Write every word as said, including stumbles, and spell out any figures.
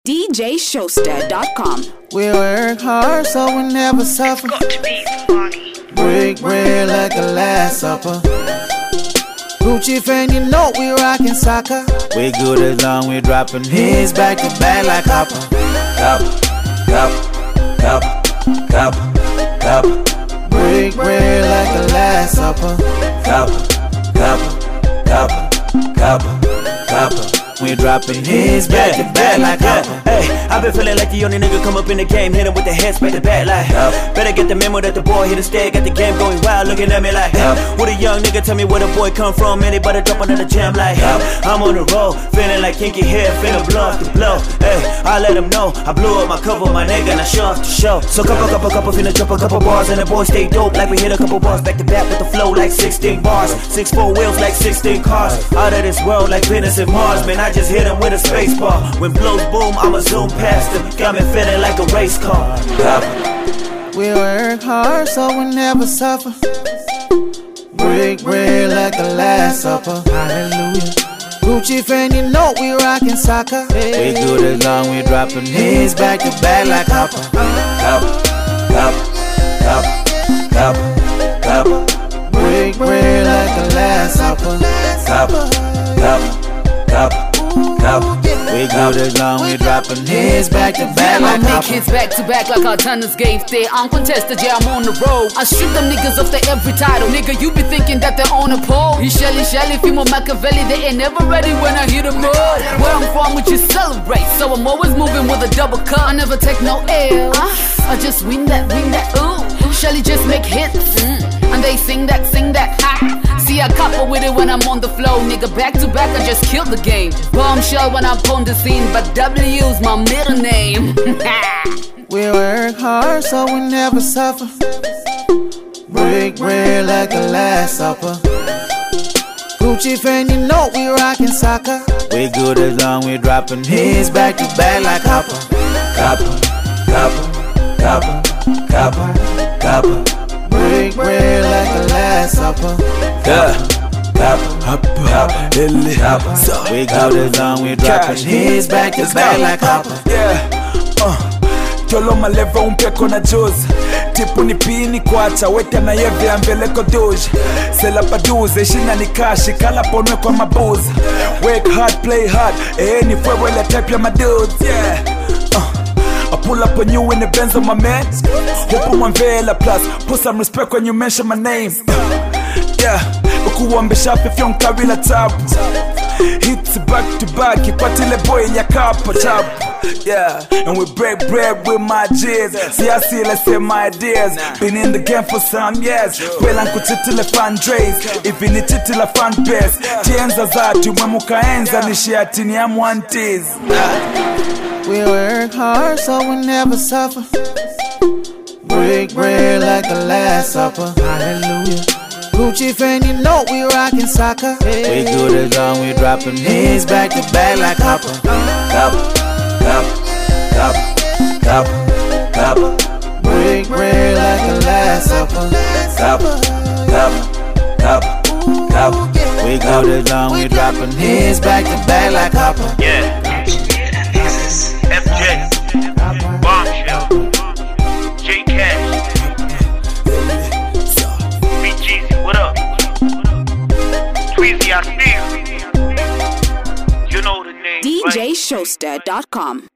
D J Showster dot com. We work hard so we never suffer. Got to be funny. Break bread like the Last Supper. Gucci fan, you know we rockin' soccer. We good as long we dropping hits back to back like copper. Copper, copper, copper, copper, copper. Break bread like the Last Supper. Copper, copper, copper, copper, copper. We dropping hits back to back like copper. Hey, I've been feeling like the only nigga come up in the game, hit him with the heads back to back like uh, better get the memo that the boy hit a stag, got the game going wild, looking at me like uh, what a young nigga tell me where the boy come from, anybody drop another jam like uh, I'm on the road, feeling like kinky hair, feeling blow off the blow. Hey, I let him know, I blew up my cover, my nigga, and I show off the show. So couple, couple, couple, finna drop a couple bars, and the boy stay dope, like we hit a couple bars back to back with the flow like sixteen bars, six four wheels like sixteen cars, out of this world like Venus and Mars, man, I just hit him with a space bar. When blows boom, I'ma zoom past him. Got me feeling like a race car. We work hard so we never suffer. Break bread like the Last Supper. Hallelujah. Gucci fan, you know we rockin' soccer. We good as long we dropping hits back to back like copper. Copper, copper, copper, copper. Break bread like the Last Supper. Copper, copper, copper. We good as long we dropping hits back to back like I make copper. hits back to back like our tennis games. They uncontested, yeah, I'm on the road. I shoot them niggas off their every title. Nigga, you be thinking that they're on a pole. He Shelly, Shelly, female Machiavelli. They ain't never ready when I hit them road. Where I'm from, we just celebrate. So I'm always moving with a double cut. I never take no L. I just win that, win that, ooh. Shelly just make hits, mm. And they sing that, sing that, ha. See, I couple with it when I'm on the flow. Nigga, back to back, I just killed the game. Bombshell when I'm on the scene, but W's my middle name. We work hard so we never suffer. Break bread like the Last Supper. Gucci fan, you know we rockin' soccer. We good as long we dropping hits back to back like copper. Copper, copper, copper, copper, copper. Break bread like the Last Supper. Yeah. We good as long we dropping hits back to back like copper. Yeah, uh, Jolo maleva umpeko na juzi. Tipu ni pini kwacha, weka na yeve ya mbeleko doji. Sela paduze, shina ni kashi, kala ponwe kwa mabuzi. Work hard, play hard, eh ni fwewe le type ya madudes. Yeah, uh, I pull up on you in the Benz of my man. Hope I'm Vela plus, put some respect when you mention my name. Yeah, ukuwambe shape fyong kabila tabu. Hits back to back, ikwatile boy nyakapa tabu. Yeah, and we break bread with my G's. See I see, let's say my ideas. Been in the game for some years. Well I'm kutitile fan drays. If you need titile fan base. Tienza zatu, mwemuka enza nishi atini ya mwantiz. We work hard so we never suffer. Break bread like the Last Supper. Hallelujah. Gucci fan, you know we rockin' soccer. We good as long we dropping hits back to back like copper. Copper, copper, copper, copper. Break bread like the Last Supper. Copper, copper, copper, copper. We good as long we dropping hits back to back like copper. Yeah. F J, Bombshell, J Cash, B Jeezy, what up? Tweezy, I feel. You know the name. D J Showster dot com.